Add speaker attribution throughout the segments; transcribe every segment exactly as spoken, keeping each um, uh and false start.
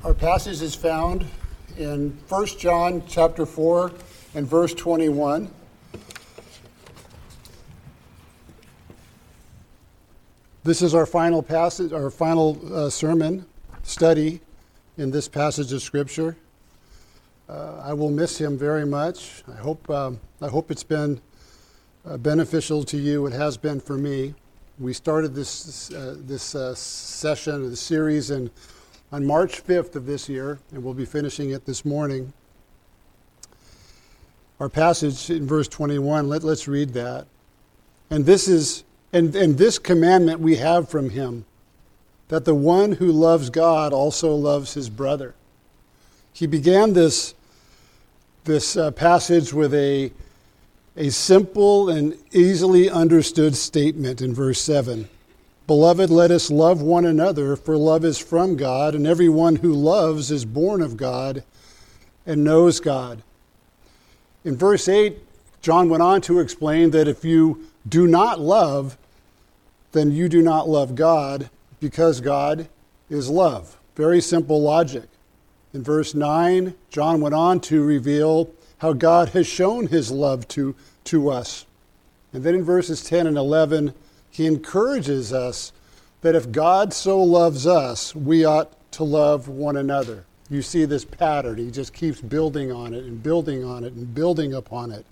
Speaker 1: Our passage is found in First John chapter four and verse twenty-one. This is our final passage, our final uh, sermon study in this passage of Scripture. Uh, I will miss him very much. I hope um, I hope it's been uh, beneficial to you. It has been for me. We started this uh, this uh, session of the series in on March fifth of this year, and we'll be finishing it this morning. Our passage in verse twenty-one, let, let's read that. And this is and, and this commandment we have from him, that the one who loves God also loves his brother. He began this, this uh, passage with a, a simple and easily understood statement in verse seven. Beloved, let us love one another, for love is from God, and everyone who loves is born of God and knows God. In verse eight, John went on to explain that if you do not love, then you do not love God, because God is love. Very simple logic. In verse nine, John went on to reveal how God has shown his love to, to us. And then in verses ten and eleven, he encourages us that if God so loves us, we ought to love one another. You see this pattern. He just keeps building on it and building on it and building upon it.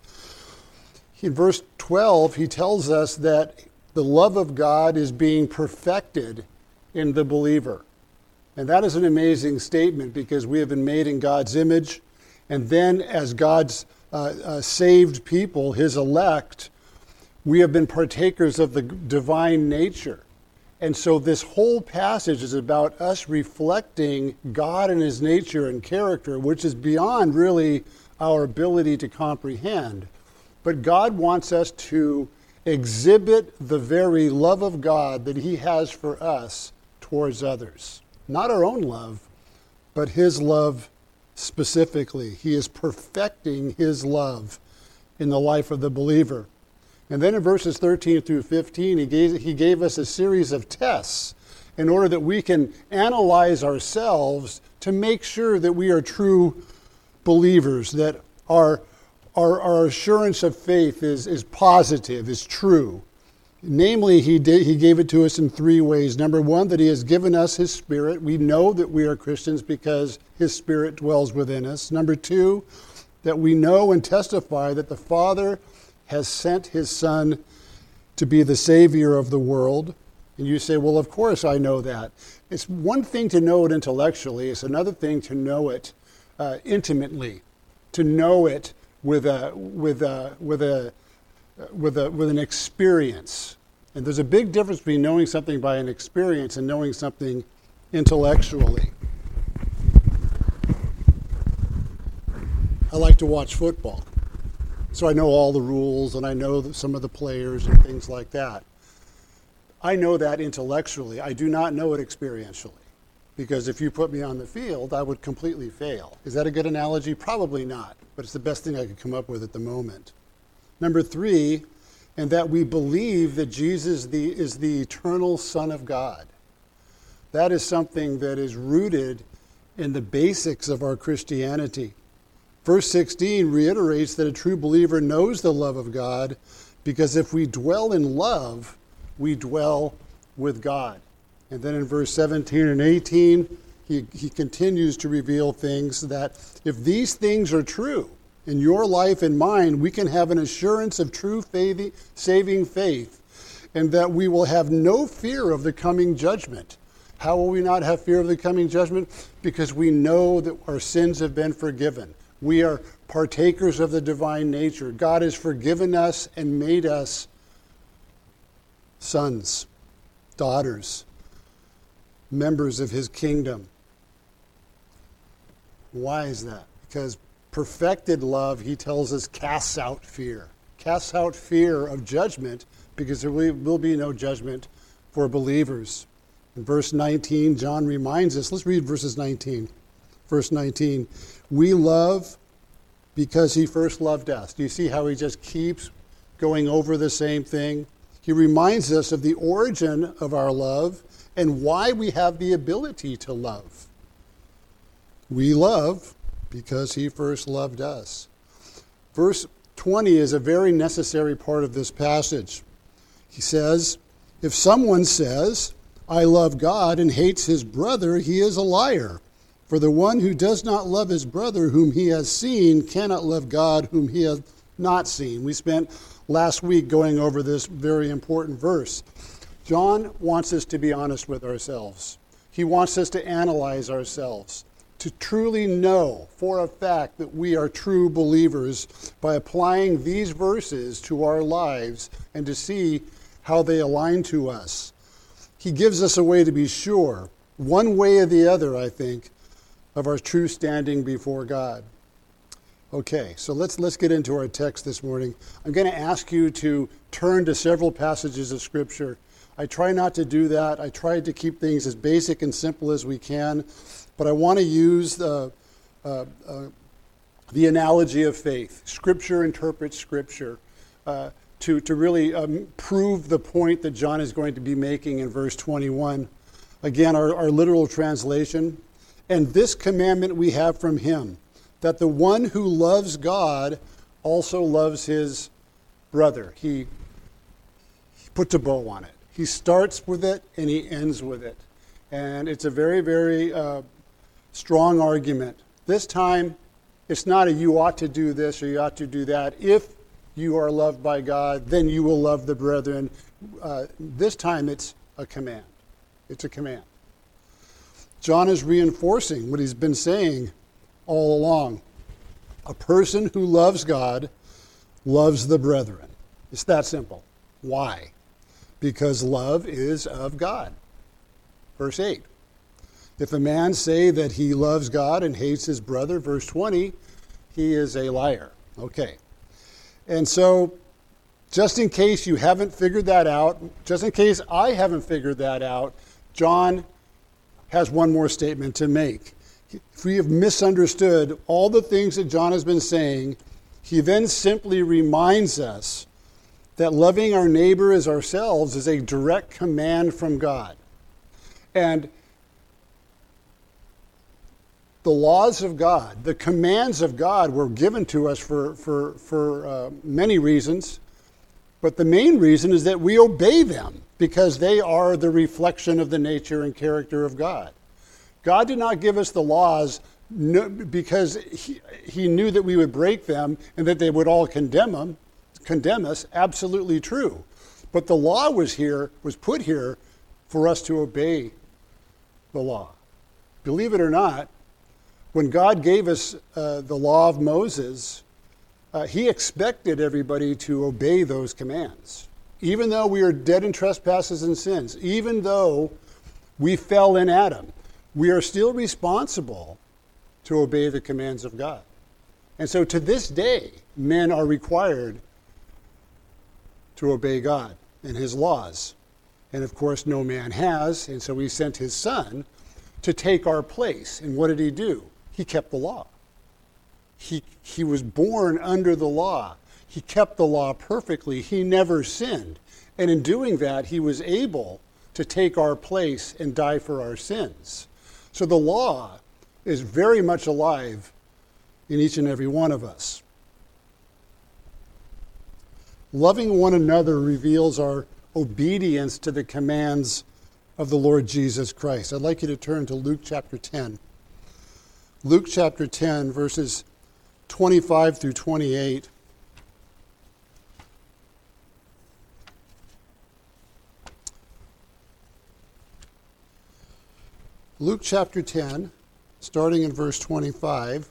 Speaker 1: In verse twelve, he tells us that the love of God is being perfected in the believer. And that is an amazing statement, because we have been made in God's image. And then as God's uh, uh, saved people, his elect, we have been partakers of the divine nature. And so this whole passage is about us reflecting God and his nature and character, which is beyond really our ability to comprehend. But God wants us to exhibit the very love of God that he has for us towards others. Not our own love, but his love specifically. He is perfecting his love in the life of the believer. And then in verses thirteen through fifteen, he gave, he gave us a series of tests in order that we can analyze ourselves to make sure that we are true believers, that our, our, our assurance of faith is, is positive, is true. Namely, he, did, he gave it to us in three ways. Number one, that he has given us his Spirit. We know that we are Christians because his Spirit dwells within us. Number two, that we know and testify that the Father has sent his Son to be the Savior of the world. And you say, well, of course I know that. It's one thing to know it intellectually. It's another thing to know it uh, intimately, to know it with a with a with a with a with an experience. And there's a big difference between knowing something by an experience and knowing something intellectually. I like to watch football. So I know all the rules, and I know some of the players and things like that. I know that intellectually. I do not know it experientially, because if you put me on the field, I would completely fail. Is that a good analogy? Probably not, but it's the best thing I could come up with at the moment. Number three, and that we believe that Jesus the, is the eternal Son of God. That is something that is rooted in the basics of our Christianity. Verse sixteen reiterates that a true believer knows the love of God, because if we dwell in love, we dwell with God. And then in verse seventeen and eighteen, he, he continues to reveal things that if these things are true in your life and mine, we can have an assurance of true faith, saving faith, and that we will have no fear of the coming judgment. How will we not have fear of the coming judgment? Because we know that our sins have been forgiven. We are partakers of the divine nature. God has forgiven us and made us sons, daughters, members of his kingdom. Why is that? Because perfected love, he tells us, casts out fear. Casts out fear of judgment, because there will be no judgment for believers. In verse nineteen, John reminds us, let's read verses nineteen. Verse nineteen, we love because he first loved us. Do you see how he just keeps going over the same thing? He reminds us of the origin of our love and why we have the ability to love. We love because he first loved us. Verse twenty is a very necessary part of this passage. He says, if someone says, I love God and hates his brother, he is a liar. For the one who does not love his brother whom he has seen cannot love God whom he has not seen. We spent last week going over this very important verse. John wants us to be honest with ourselves. He wants us to analyze ourselves, to truly know for a fact that we are true believers by applying these verses to our lives and to see how they align to us. He gives us a way to be sure, one way or the other, I think, of our true standing before God. Okay, so let's let's get into our text this morning. I'm going to ask you to turn to several passages of Scripture. I try not to do that. I try to keep things as basic and simple as we can, but I want to use the, uh, uh, the analogy of faith. Scripture interprets Scripture uh, to, to really um, prove the point that John is going to be making in verse twenty-one. Again, our, our literal translation, and this commandment we have from him, that the one who loves God also loves his brother. He, he puts a bow on it. He starts with it and he ends with it. And it's a very, very uh, strong argument. This time, it's not a you ought to do this or you ought to do that. If you are loved by God, then you will love the brethren. Uh, this time, it's a command. It's a command. John is reinforcing what he's been saying all along. A person who loves God loves the brethren. It's that simple. Why? Because love is of God. Verse eight. If a man say that he loves God and hates his brother, verse twenty, he is a liar. Okay. And so, just in case you haven't figured that out, just in case I haven't figured that out, John has one more statement to make. If we have misunderstood all the things that John has been saying, he then simply reminds us that loving our neighbor as ourselves is a direct command from God. And the laws of God, the commands of God were given to us for, for, for uh, many reasons, but the main reason is that we obey them because they are the reflection of the nature and character of God. God did not give us the laws because he, he knew that we would break them and that they would all condemn them, condemn us. Absolutely true. But the law was here, was put here for us to obey the law. Believe it or not, when God gave us uh, the law of Moses, uh, he expected everybody to obey those commands. Even though we are dead in trespasses and sins, even though we fell in Adam, we are still responsible to obey the commands of God. And so to this day, men are required to obey God and his laws. And of course, no man has, and so he sent his son to take our place. And what did he do? He kept the law. He, he was born under the law. He kept the law perfectly. He never sinned. And in doing that, he was able to take our place and die for our sins. So the law is very much alive in each and every one of us. Loving one another reveals our obedience to the commands of the Lord Jesus Christ. I'd like you to turn to Luke chapter ten. Luke chapter ten, verses twenty-five through twenty-eight. Luke chapter ten, starting in verse twenty-five.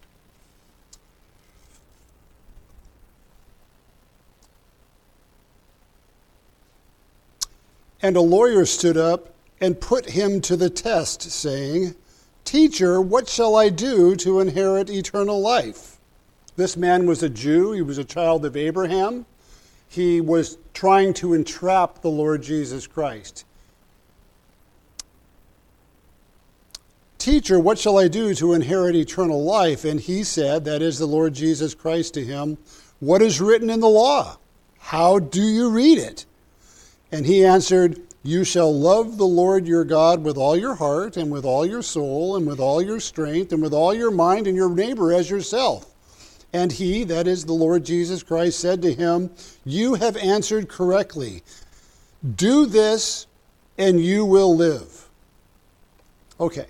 Speaker 1: And a lawyer stood up and put him to the test, saying, Teacher, what shall I do to inherit eternal life? This man was a Jew. He was a child of Abraham. He was trying to entrap the Lord Jesus Christ. Teacher, what shall I do to inherit eternal life? And he said, that is the Lord Jesus Christ, to him, what is written in the law? How do you read it? And he answered, You shall love the Lord your God with all your heart and with all your soul and with all your strength and with all your mind, and your neighbor as yourself. And he, that is the Lord Jesus Christ, said to him, you have answered correctly. Do this and you will live. Okay.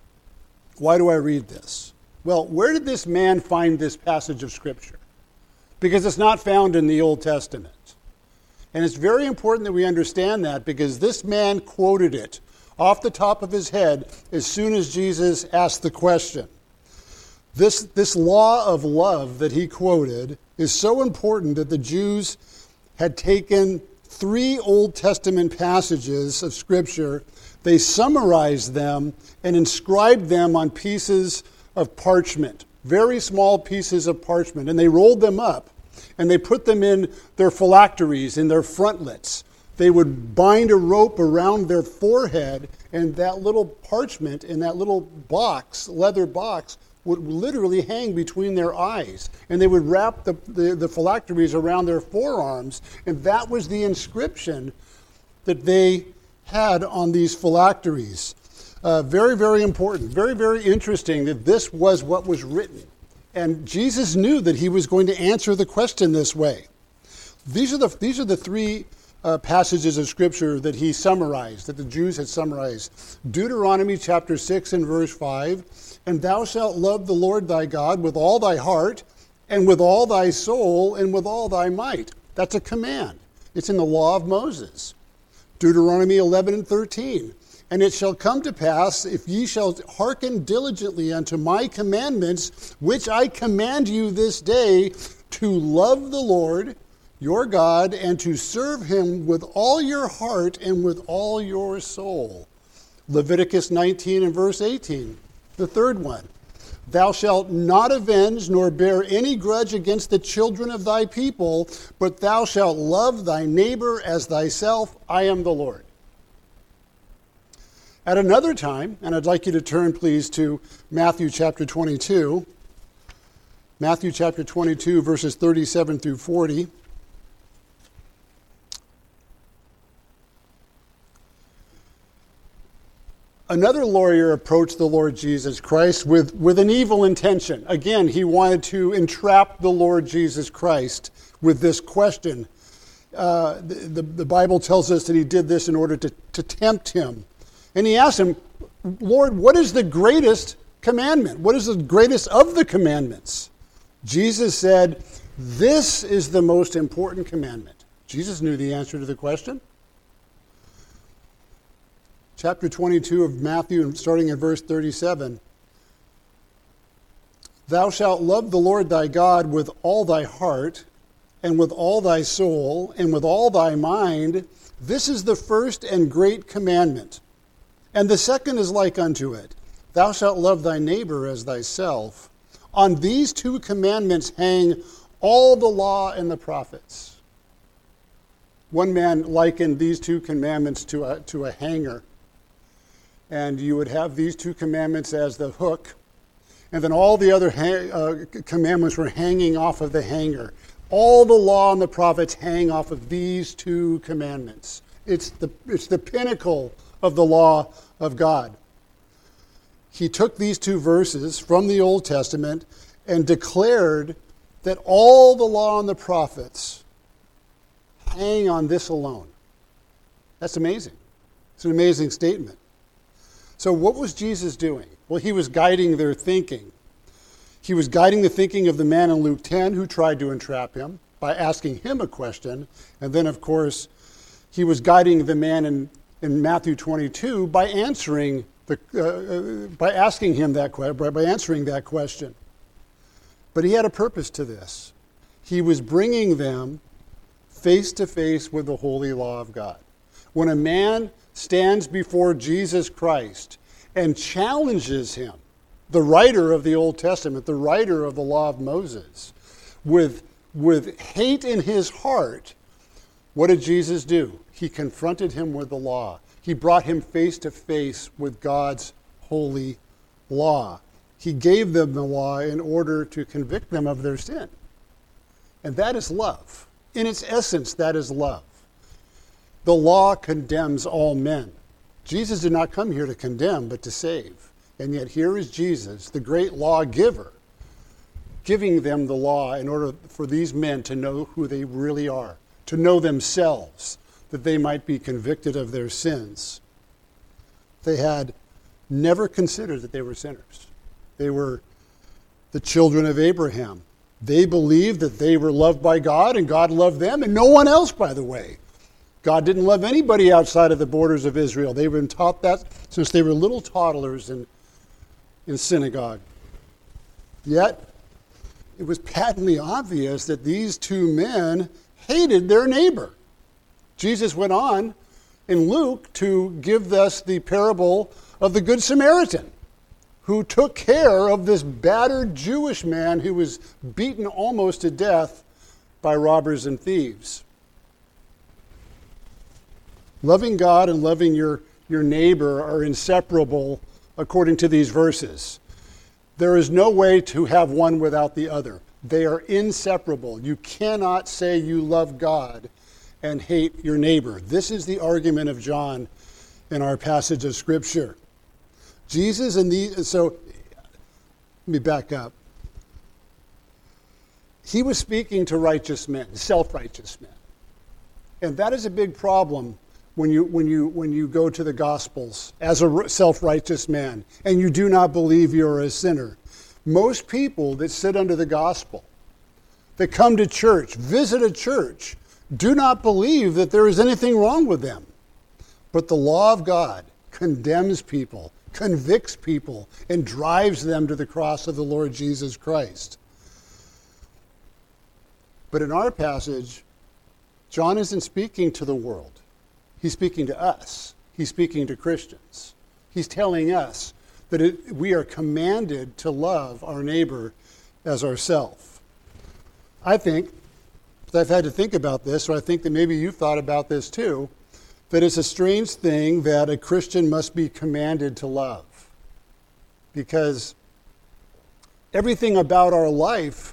Speaker 1: Why do I read this? Well, where did this man find this passage of Scripture? Because it's not found in the Old Testament. And it's very important that we understand that, because this man quoted it off the top of his head as soon as Jesus asked the question. This, this law of love that he quoted is so important that the Jews had taken three Old Testament passages of Scripture, they summarized them and inscribed them on pieces of parchment, very small pieces of parchment, and they rolled them up. And they put them in their phylacteries, in their frontlets. They would bind a rope around their forehead, and that little parchment in that little box, leather box, would literally hang between their eyes. And they would wrap the, the, the phylacteries around their forearms, and that was the inscription that they had on these phylacteries. Uh, very, very important, very, very interesting that this was what was written. And Jesus knew that he was going to answer the question this way. These are the, these are the three uh, passages of Scripture that he summarized, that the Jews had summarized. Deuteronomy chapter six and verse five, and thou shalt love the Lord thy God with all thy heart, and with all thy soul, and with all thy might. That's a command. It's in the law of Moses. Deuteronomy eleven and thirteen. And it shall come to pass, if ye shall hearken diligently unto my commandments, which I command you this day, to love the Lord your God, and to serve him with all your heart and with all your soul. Leviticus nineteen and verse eighteen, the third one. Thou shalt not avenge nor bear any grudge against the children of thy people, but thou shalt love thy neighbor as thyself. I am the Lord. At another time, and I'd like you to turn, please, to Matthew chapter twenty-two. Matthew chapter twenty-two, verses thirty-seven through forty. Another lawyer approached the Lord Jesus Christ with, with an evil intention. Again, he wanted to entrap the Lord Jesus Christ with this question. Uh, the, the, the Bible tells us that he did this in order to, to tempt him. And he asked him, Lord, what is the greatest commandment? What is the greatest of the commandments? Jesus said, this is the most important commandment. Jesus knew the answer to the question. Chapter twenty-two of Matthew, starting at verse thirty-seven. Thou shalt love the Lord thy God with all thy heart, and with all thy soul, and with all thy mind. This is the first and great commandment. And the second is like unto it. Thou shalt love thy neighbor as thyself. On these two commandments hang all the law and the prophets. One man likened these two commandments to a, to a hanger. And you would have these two commandments as the hook. And then all the other ha- uh, commandments were hanging off of the hanger. All the law and the prophets hang off of these two commandments. It's the, it's the pinnacle of the law of God. He took these two verses from the Old Testament and declared that all the law and the prophets hang on this alone. That's amazing. It's an amazing statement. So what was Jesus doing? Well, he was guiding their thinking. He was guiding the thinking of the man in Luke ten who tried to entrap him by asking him a question. And then, of course, he was guiding the man in, in Matthew twenty-two by answering the uh, by asking him that que- by answering that question. But he had a purpose to this. He was bringing them face to face with the holy law of God. When a man stands before Jesus Christ and challenges him, the writer of the Old Testament, the writer of the law of Moses, with, with hate in his heart, what did Jesus do? He confronted him with the law. He brought him face to face with God's holy law. He gave them the law in order to convict them of their sin. And that is love. In its essence, that is love. The law condemns all men. Jesus did not come here to condemn, but to save. And yet here is Jesus, the great lawgiver, giving them the law in order for these men to know who they really are, to know themselves, that they might be convicted of their sins. They had never considered that they were sinners. They were the children of Abraham. They believed that they were loved by God and God loved them and no one else, by the way. God didn't love anybody outside of the borders of Israel. They've been taught that since they were little toddlers in, in synagogue. Yet, it was patently obvious that these two men hated their neighbor. Jesus went on in Luke to give us the parable of the Good Samaritan, who took care of this battered Jewish man who was beaten almost to death by robbers and thieves. Loving God and loving your, your neighbor are inseparable according to these verses. There is no way to have one without the other. They are inseparable. You cannot say you love God and hate your neighbor. This is the argument of John in our passage of Scripture. Jesus and the so let me back up. He was speaking to righteous men, self-righteous men. And that is a big problem when you when you when you go to the Gospels as a self-righteous man and you do not believe you're a sinner. Most people that sit under the gospel, that come to church, visit a church, do not believe that there is anything wrong with them. But the law of God condemns people, convicts people, and drives them to the cross of the Lord Jesus Christ. But in our passage, John isn't speaking to the world. He's speaking to us. He's speaking to Christians. He's telling us that it, we are commanded to love our neighbor as ourselves. I think, I've had to think about this, so I think that maybe you've thought about this too, that it's a strange thing that a Christian must be commanded to love. Because everything about our life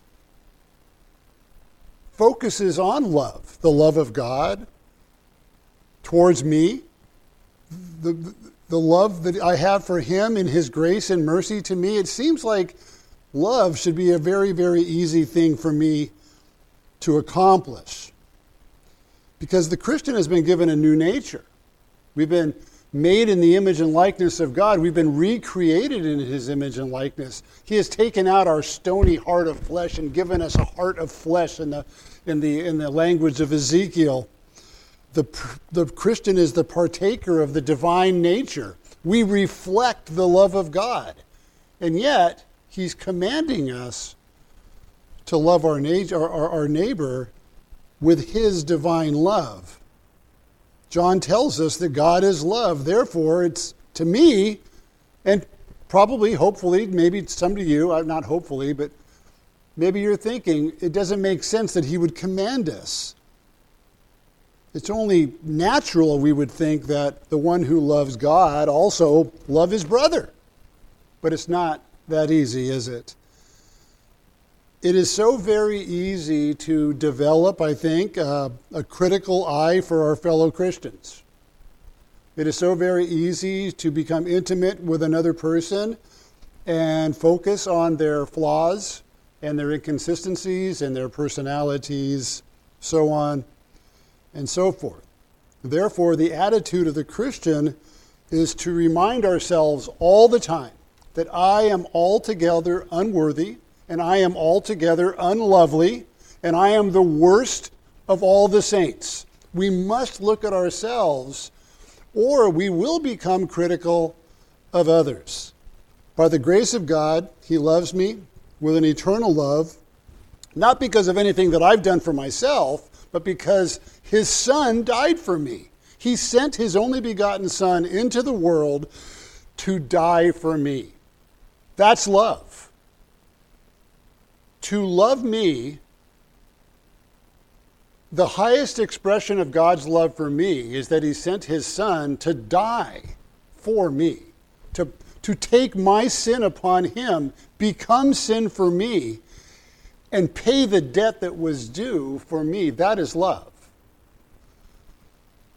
Speaker 1: focuses on love. The love of God towards me, the, the love that I have for him in his grace and mercy to me. It seems like love should be a very, very easy thing for me to accomplish. Because the Christian has been given a new nature. We've been made in the image and likeness of God. We've been recreated in his image and likeness. He has taken out our stony heart of flesh and given us a heart of flesh in the, in the, in the language of Ezekiel. The, the Christian is the partaker of the divine nature. We reflect the love of God. And yet, he's commanding us to love our, na- our, our, our neighbor with his divine love. John tells us that God is love. Therefore, it's to me, and probably, hopefully, maybe some to you, not hopefully, but maybe you're thinking, it doesn't make sense that he would command us. It's only natural, we would think, that the one who loves God also love his brother. But it's not that easy, is it? It is so very easy to develop, I think, uh, a critical eye for our fellow Christians. It is so very easy to become intimate with another person and focus on their flaws and their inconsistencies and their personalities, so on and so forth. Therefore, the attitude of the Christian is to remind ourselves all the time that I am altogether unworthy, and I am altogether unlovely, and I am the worst of all the saints. We must look at ourselves, or we will become critical of others. By the grace of God, he loves me with an eternal love, not because of anything that I've done for myself, but because his Son died for me. He sent his only begotten Son into the world to die for me. That's love. To love me, the highest expression of God's love for me is that he sent his Son to die for me, to, to take my sin upon him, become sin for me, and pay the debt that was due for me. That is love.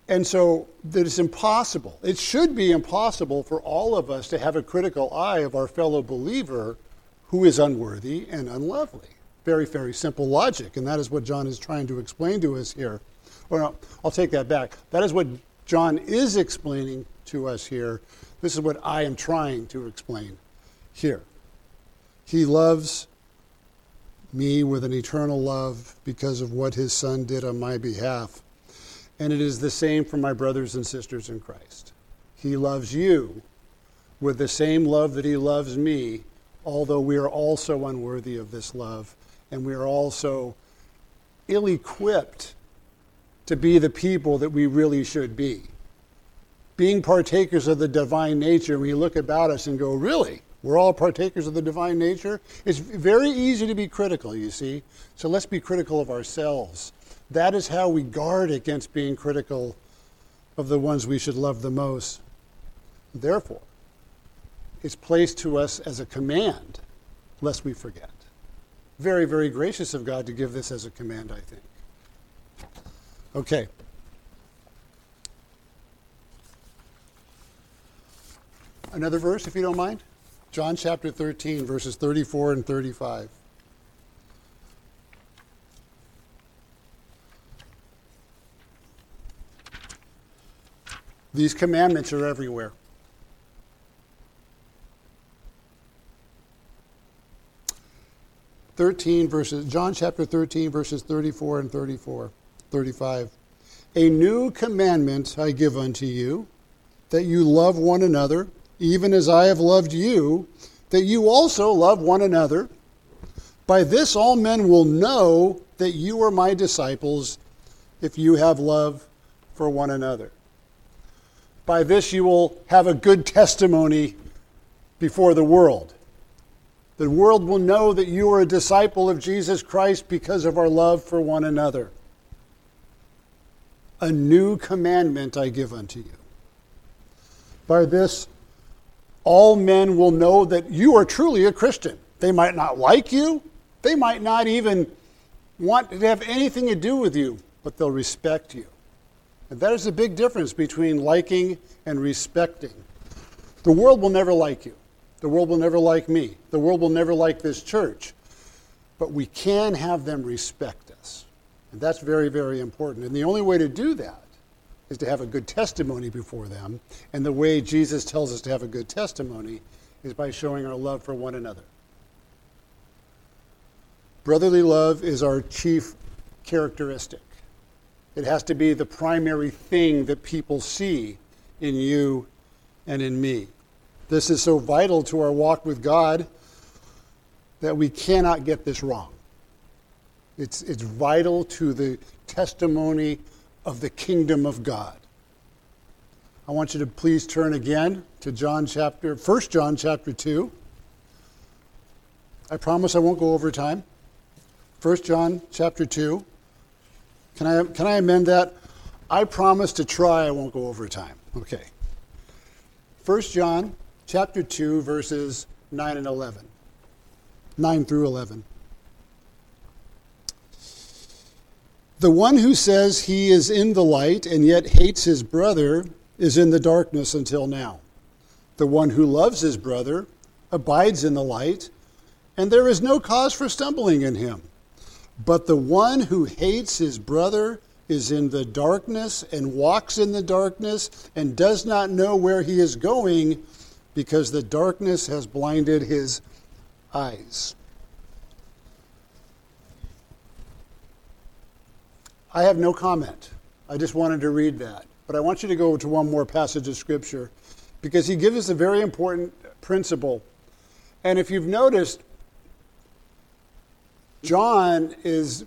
Speaker 1: And so that it's impossible. It should be impossible for all of us to have a critical eye of our fellow believer who is unworthy and unlovely. Very, very simple logic, and that is what John is trying to explain to us here. Or no, I'll take that back. That is what John is explaining to us here. This is what I am trying to explain here. He loves me with an eternal love because of what his Son did on my behalf. And it is the same for my brothers and sisters in Christ. He loves you with the same love that he loves me, although we are also unworthy of this love, and we are also ill-equipped to be the people that we really should be. Being partakers of the divine nature, when you look about us and go, really? We're all partakers of the divine nature? It's very easy to be critical, you see. So let's be critical of ourselves. That is how we guard against being critical of the ones we should love the most. Therefore, it's placed to us as a command, lest we forget. Very, very gracious of God to give this as a command, I think. Okay. Another verse, if you don't mind. John chapter thirteen, verses thirty-four and thirty-five. These commandments are everywhere. thirteen verses, John chapter thirteen, verses thirty-four and thirty-four, thirty-five. A new commandment I give unto you, that you love one another, even as I have loved you, that you also love one another. By this all men will know that you are my disciples, if you have love for one another. By this you will have a good testimony before the world. The world will know that you are a disciple of Jesus Christ because of our love for one another. A new commandment I give unto you. By this, all men will know that you are truly a Christian. They might not like you. They might not even want to have anything to do with you, but they'll respect you. And that is the big difference between liking and respecting. The world will never like you. The world will never like me. The world will never like this church. But we can have them respect us. And that's very, very important. And the only way to do that is to have a good testimony before them. And the way Jesus tells us to have a good testimony is by showing our love for one another. Brotherly love is our chief characteristic. It has to be the primary thing that people see in you and in me. This is so vital to our walk with God that we cannot get this wrong. It's, it's vital to the testimony of the kingdom of God. I want you to please turn again to John chapter, First John chapter two. I promise I won't go over time. First John chapter two. Can I, can I amend that? I promise to try I won't go over time. Okay. First John chapter two, verses nine and eleven. nine through eleven. The one who says he is in the light and yet hates his brother is in the darkness until now. The one who loves his brother abides in the light, and there is no cause for stumbling in him. But the one who hates his brother is in the darkness and walks in the darkness and does not know where he is going because the darkness has blinded his eyes. I have no comment. I just wanted to read that. But I want you to go to one more passage of Scripture because he gives us a very important principle. And if you've noticed, John is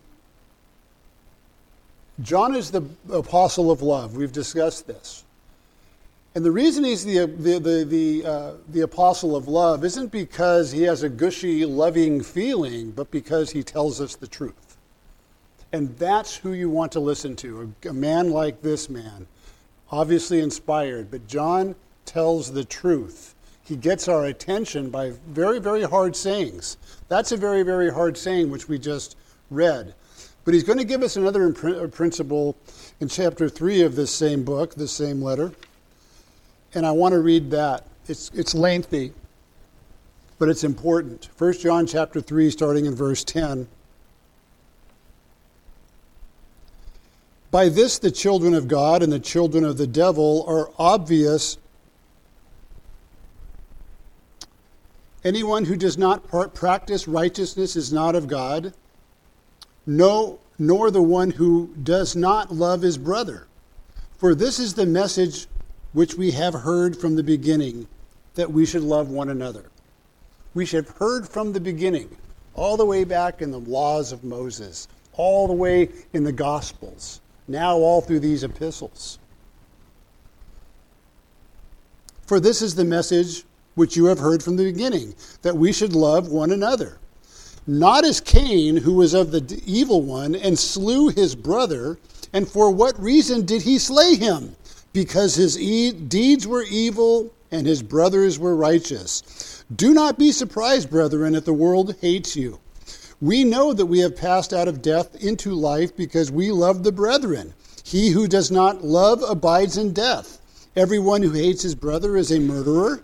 Speaker 1: John is the apostle of love. We've discussed this. And the reason he's the the the the, uh, the apostle of love isn't because he has a gushy, loving feeling, but because he tells us the truth. And that's who you want to listen to, a, a man like this man, obviously inspired, but John tells the truth. He gets our attention by very, very hard sayings. That's a very, very hard saying, which we just read. But he's going to give us another impr- principle in chapter three of this same book, this same letter. And I want to read that. It's, it's lengthy, but it's important. First John chapter three, starting in verse ten. By this the children of God and the children of the devil are obvious. Anyone who does not practice righteousness is not of God, no, nor the one who does not love his brother. For this is the message which we have heard from the beginning, that we should love one another. We should have heard from the beginning, all the way back in the laws of Moses, all the way in the Gospels, now all through these epistles. For this is the message which you have heard from the beginning, that we should love one another. Not as Cain, who was of the evil one, and slew his brother. And for what reason did he slay him? Because his e- deeds were evil, and his brothers were righteous. Do not be surprised, brethren, if the world hates you. We know that we have passed out of death into life because we love the brethren. He who does not love abides in death. Everyone who hates his brother is a murderer.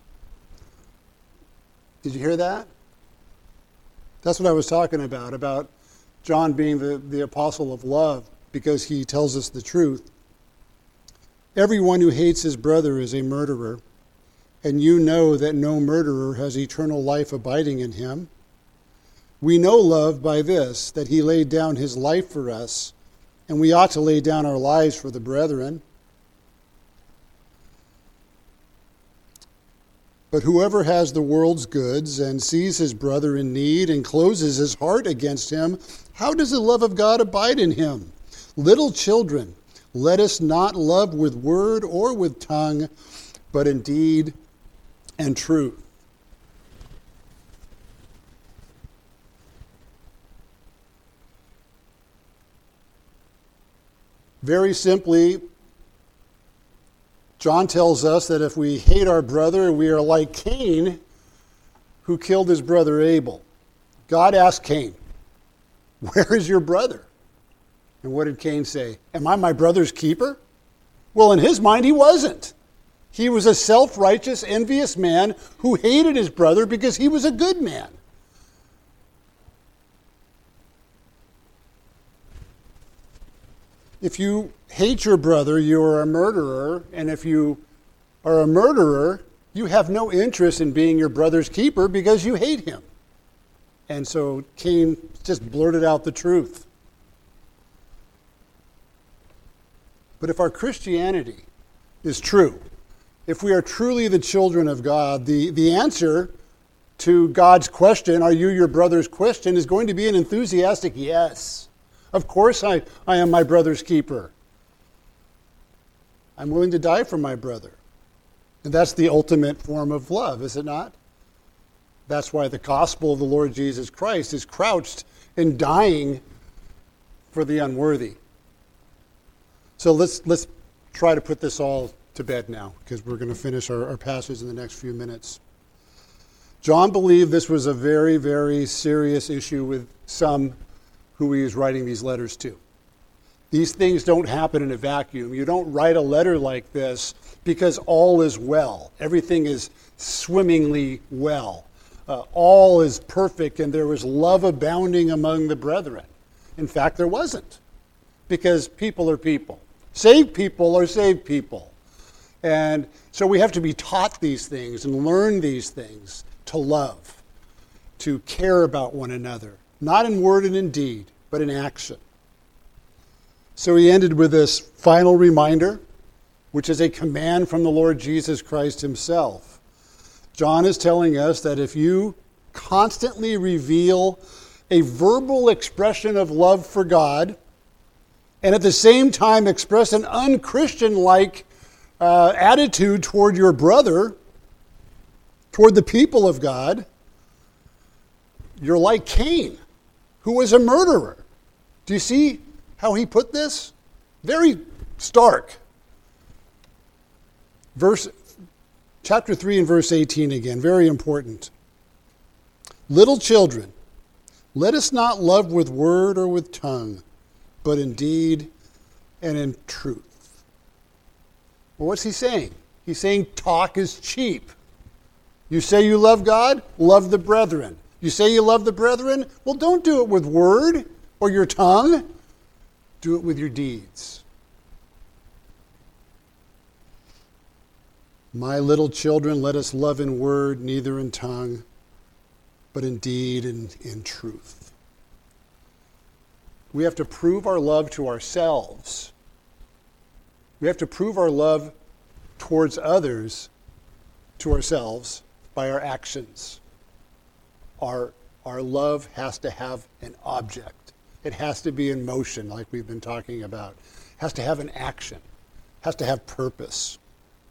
Speaker 1: Did you hear that? That's what I was talking about, about John being the, the apostle of love, because he tells us the truth. Everyone who hates his brother is a murderer, and you know that no murderer has eternal life abiding in him. We know love by this, that he laid down his life for us, and we ought to lay down our lives for the brethren. But whoever has the world's goods and sees his brother in need and closes his heart against him, how does the love of God abide in him? Little children, let us not love with word or with tongue, but in deed and truth. Very simply, John tells us that if we hate our brother, we are like Cain, who killed his brother Abel. God asked Cain, "Where is your brother?" And what did Cain say? "Am I my brother's keeper?" Well, in his mind, he wasn't. He was a self-righteous, envious man who hated his brother because he was a good man. If you hate your brother, you are a murderer. And if you are a murderer, you have no interest in being your brother's keeper because you hate him. And so Cain just blurted out the truth. But if our Christianity is true, if we are truly the children of God, the, the answer to God's question, "Are you your brother's?" question, is going to be an enthusiastic yes. Of course I, I am my brother's keeper. I'm willing to die for my brother. And that's the ultimate form of love, is it not? That's why the gospel of the Lord Jesus Christ is crouched in dying for the unworthy. So let's let's try to put this all to bed now, because we're going to finish our, our passage in the next few minutes. John believed this was a very, very serious issue with some who he was writing these letters to. These things don't happen in a vacuum. You don't write a letter like this because all is well. Everything is swimmingly well. Uh, all is perfect, and there was love abounding among the brethren. In fact, there wasn't, because people are people. Saved people are saved people. And so we have to be taught these things and learn these things to love, to care about one another. Not in word and in deed, but in action. So he ended with this final reminder, which is a command from the Lord Jesus Christ himself. John is telling us that if you constantly reveal a verbal expression of love for God, and at the same time express an unchristian-like uh, attitude toward your brother, toward the people of God, you're like Cain, who was a murderer. Do you see how he put this? Very stark. Verse, chapter three and verse eighteen again, very important. Little children, Let us not love with word or with tongue, but in deed and in truth. Well, what's he saying? He's saying talk is cheap. You say you love God? Love the brethren. You say you love the brethren? Well, don't do it with word or your tongue. Do it with your deeds. My little children, let us love in word, neither in tongue, but in deed and in truth. We have to prove our love to ourselves. We have to prove our love towards others to ourselves by our actions. Our, our love has to have an object. It has to be in motion, like we've been talking about. It has to have an action. It has to have purpose.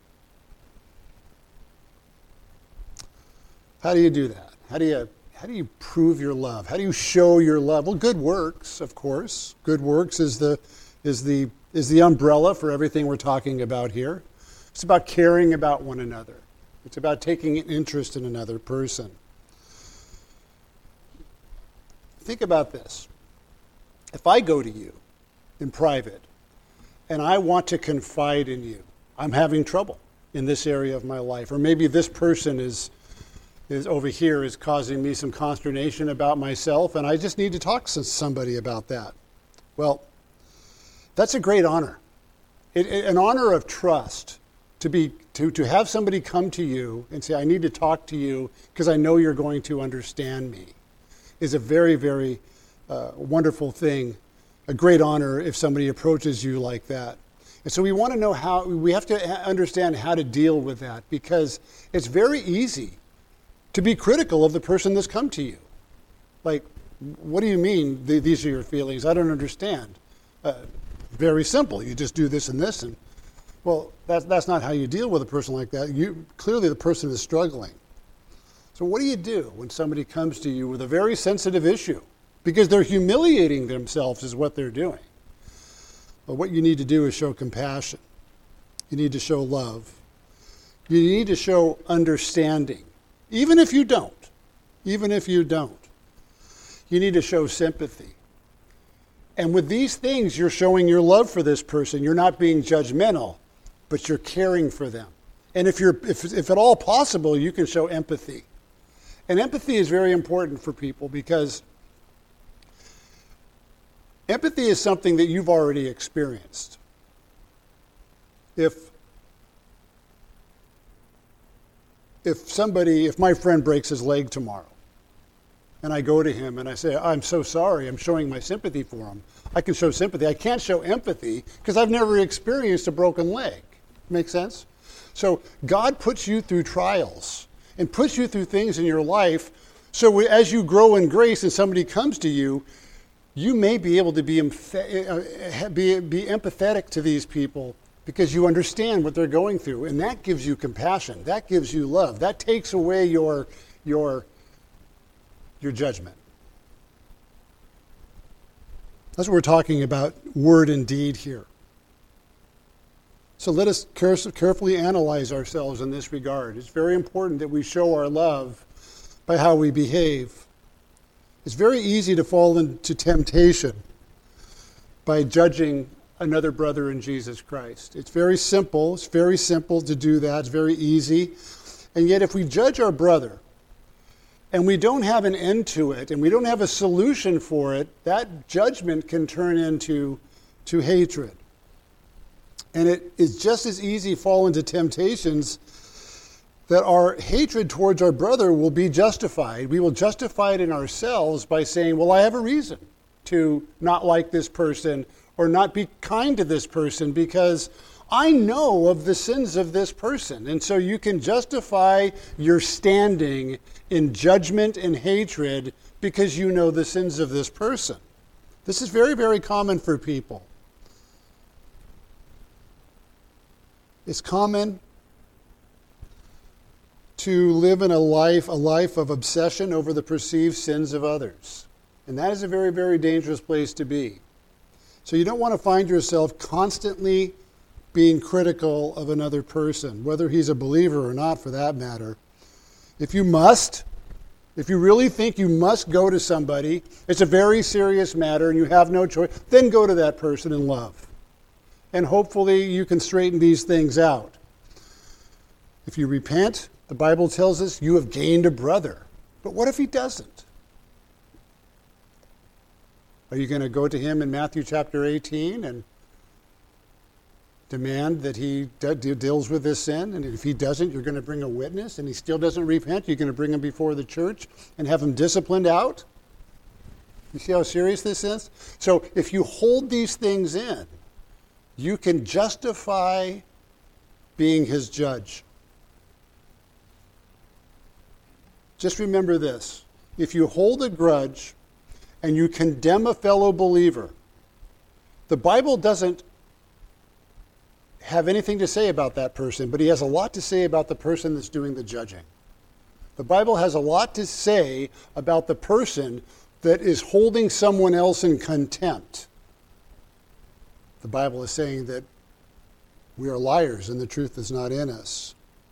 Speaker 1: How do you do that? How do you how do you prove your love? How do you show your love? Well, good works, of course. Good works is the is the is the umbrella for everything we're talking about here. It's about caring about one another. It's about taking an interest in another person. Think about this. If I go to you in private and I want to confide in you, I'm having trouble in this area of my life, or maybe this person is is over here is causing me some consternation about myself, and I just need to talk to somebody about that. Well, that's a great honor. It, it, an honor of trust to be to, to have somebody come to you and say, I need to talk to you because I know you're going to understand me, is a very, very uh, wonderful thing, a great honor if somebody approaches you like that. And so we want to know how, we have to understand how to deal with that, because it's very easy to be critical of the person that's come to you. Like, what do you mean th- these are your feelings? I don't understand. Uh, very simple. You just do this and this. And well, that's, that's not how you deal with a person like that. You clearly the person is struggling. So what do you do when somebody comes to you with a very sensitive issue? Because they're humiliating themselves is what they're doing. But what you need to do is show compassion. You need to show love. You need to show understanding. Even if you don't, even if you don't, you need to show sympathy. And with these things, you're showing your love for this person. You're not being judgmental, but you're caring for them. And if you're, if, if at all possible, you can show empathy. And empathy is very important for people because empathy is something that you've already experienced. If If somebody, if my friend breaks his leg tomorrow, and I go to him and I say, I'm so sorry, I'm showing my sympathy for him. I can show sympathy. I can't show empathy because I've never experienced a broken leg. Make sense? So God puts you through trials and puts you through things in your life. So as you grow in grace and somebody comes to you, you may be able to be, be, be empathetic to these people because you understand what they're going through, and that gives you compassion. That gives you love. That takes away your, your, your judgment. That's what we're talking about, word and deed here. So let us care- carefully analyze ourselves in this regard. It's very important that we show our love by how we behave. It's very easy to fall into temptation by judging another brother in Jesus Christ. It's very simple. It's very simple to do that. It's very easy. And yet if we judge our brother and we don't have an end to it and we don't have a solution for it, that judgment can turn into to hatred. And it is just as easy to fall into temptations that our hatred towards our brother will be justified. We will justify it in ourselves by saying, well, I have a reason to not like this person or not be kind to this person because I know of the sins of this person. And so you can justify your standing in judgment and hatred because you know the sins of this person. This is very, very common for people. It's common to live in a life, a life of obsession over the perceived sins of others. And that is a very, very dangerous place to be. So you don't want to find yourself constantly being critical of another person, whether he's a believer or not for that matter. If you must, If you really think you must go to somebody, it's a very serious matter and you have no choice, then go to that person in love. And hopefully you can straighten these things out. If you repent, the Bible tells us you have gained a brother. But what if he doesn't? Are you going to go to him in Matthew chapter eighteen and demand that he de- deals with this sin? And if he doesn't, you're going to bring a witness, and he still doesn't repent, you're going to bring him before the church and have him disciplined out? You see how serious this is? So if you hold these things in, you can justify being his judge. Just remember this. If you hold a grudge and you condemn a fellow believer, the Bible doesn't have anything to say about that person, but he has a lot to say about the person that's doing the judging. The Bible has a lot to say about the person that is holding someone else in contempt. The Bible is saying that we are liars and the truth is not in us.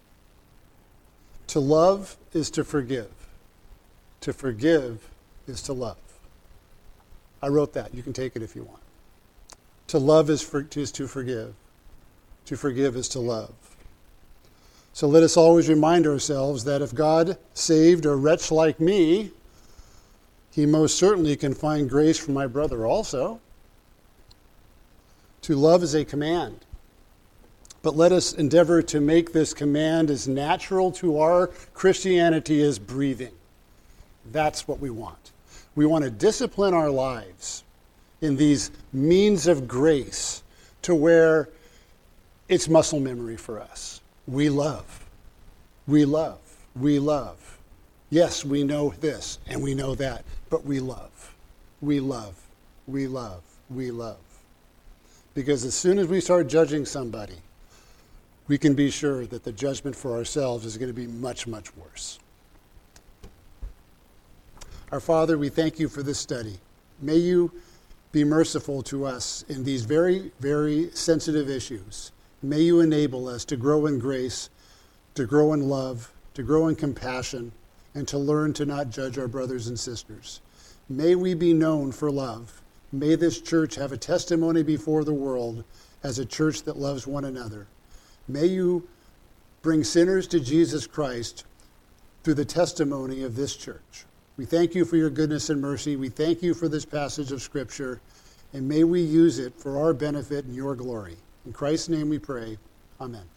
Speaker 1: To love is to forgive. To forgive is to love. I wrote that. You can take it if you want. To love is, for, is to forgive. To forgive is to love. So let us always remind ourselves that if God saved a wretch like me, he most certainly can find grace for my brother also. To love is a command. But let us endeavor to make this command as natural to our Christianity as breathing. That's what we want. We want to discipline our lives in these means of grace to where it's muscle memory for us. We love. We love. We love. Yes, we know this and we know that, but we love. We love. We love. We love. Because as soon as we start judging somebody, we can be sure that the judgment for ourselves is going to be much, much worse. Our Father, we thank you for this study. May you be merciful to us in these very, very sensitive issues. May you enable us to grow in grace, to grow in love, to grow in compassion, and to learn to not judge our brothers and sisters. May we be known for love. May this church have a testimony before the world as a church that loves one another. May you bring sinners to Jesus Christ through the testimony of this church. We thank you for your goodness and mercy. We thank you for this passage of Scripture, and may we use it for our benefit and your glory. In Christ's name we pray. Amen.